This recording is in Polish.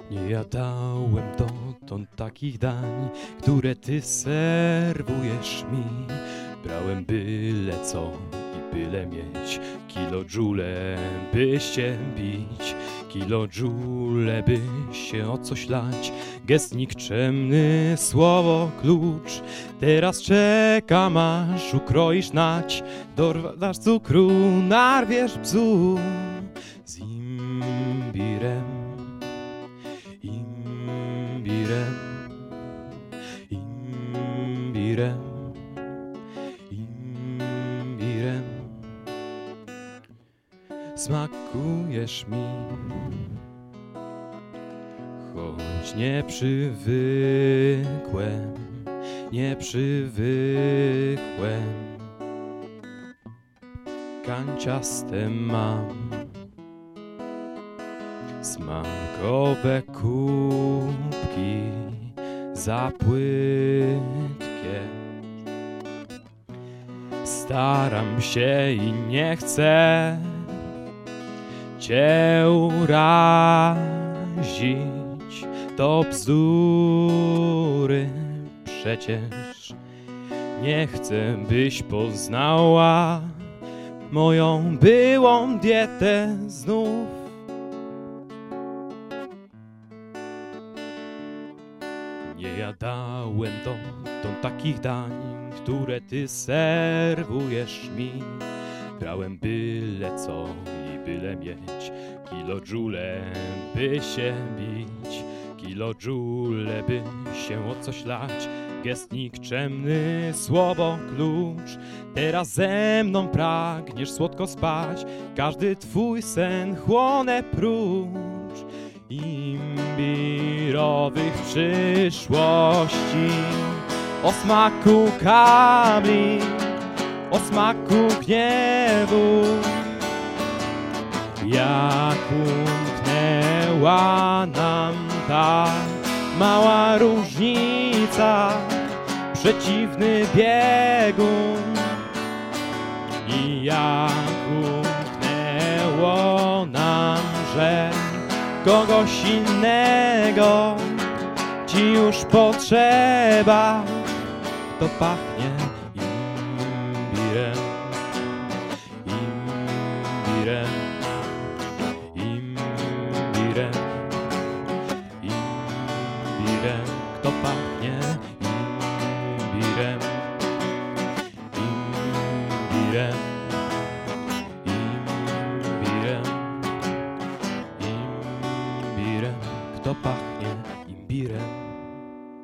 Nie jadałem dotąd takich dań, które ty serwujesz mi. Brałem byle co i byle mieć, kilojoule by się bić, kilojoule by się o coś lać. Gest nikczemny, słowo klucz. Teraz czekam aż ukroisz nać, dorwasz cukru, narwiesz bzu z imbirem. Imbirem, imbirem, imbirem. Smakujesz mi, choć nie przywykłem, nie przywykłem. Kanciaste mam smakowe kubki, za płytkie. Staram się i nie chcę cię urazić, to bzdury przecież. Nie chcę, byś poznała moją byłą dietę znów. Nie jadałem dotąd takich dań, które ty serwujesz mi. Brałem byle co i byle mieć, kilojoule by się bić, kilojoule by się o coś lać. Gest nikczemny, słowo klucz. Teraz ze mną pragniesz słodko spać, każdy twój sen chłonę prócz imbirowych przyszłości. O smaku kabli, o smaku gniewu, jak umknęła nam ta mała różnica, przeciwny biegun. I jak umknęło nam, że kogoś innego ci już potrzeba, to pachnie imbirem, imbirem, imbirem, imbirem. Kto pachnie imbirem, imbirem, imbirem, imbirem. Kto pachnie imbirem.